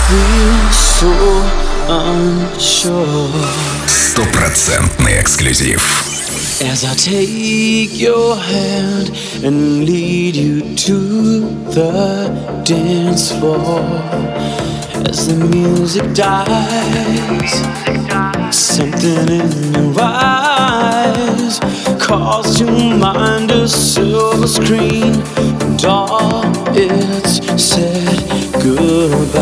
feel so unsure. Стопроцентный эксклюзив. As I take your hand and lead you to the dance floor, as the music dies, something in your eyes calls to mind a silver screen, and all it's said goodbye.